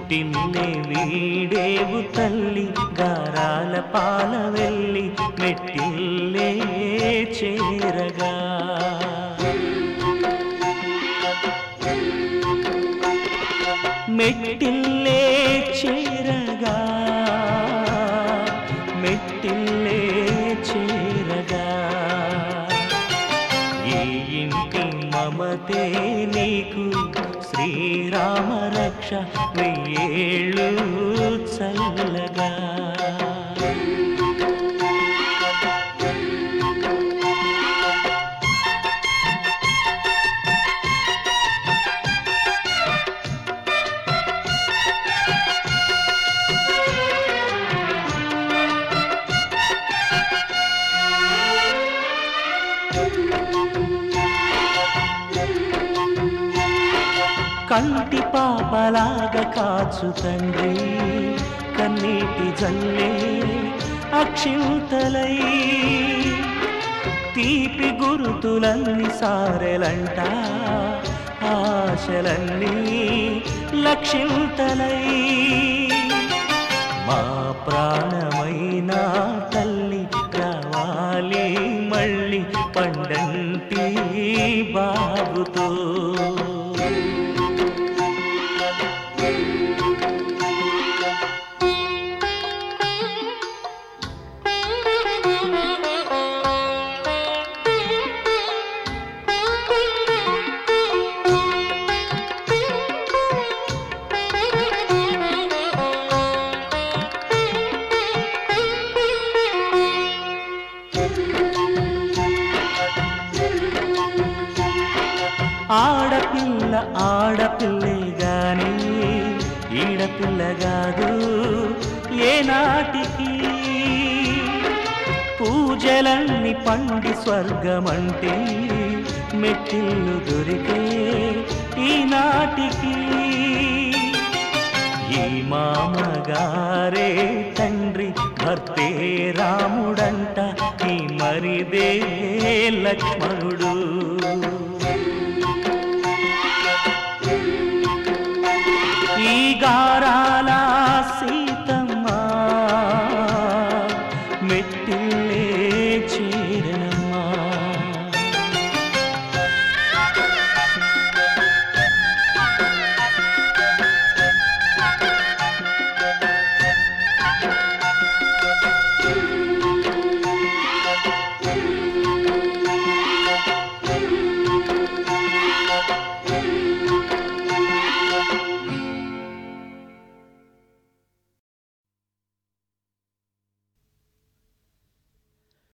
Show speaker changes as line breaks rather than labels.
పుట్టిన్నే వీడేవు తల్లి గారాల పాల వెళ్ళి మెట్టిల్లే చేరగా మెట్టిల్లే చేరగా మెట్టిల్లే చేరగా ఈ ఇంటి మమతే నీకు శ్రీరామ రక్ష వెయ్యేళ్ళు చల్లగా కంటి పాపలాగా కాచు తండ్రి కన్నీటి జల్లే అక్షింతలై తీపి గురుతులన్నీ సారెలంట ఆశలన్నీ లక్షింతలై మా ప్రాణమైన తల్లి రావాలి మళ్ళీ పండంటి బాబుతో ఆడపిల్ల ఆడపిల్లే గాని ఈడపిల్ల కాదు ఏనాటికి పూజలన్నీ పండి స్వర్గమంటే మెట్టిల్లు దొరికే ఈనాటికి ఈ మామగారే తండ్రి భర్తే రాముడంట ఈ మరిదే లక్ష్మణుడు ఈ గారాల సీతమ్మ మెట్టి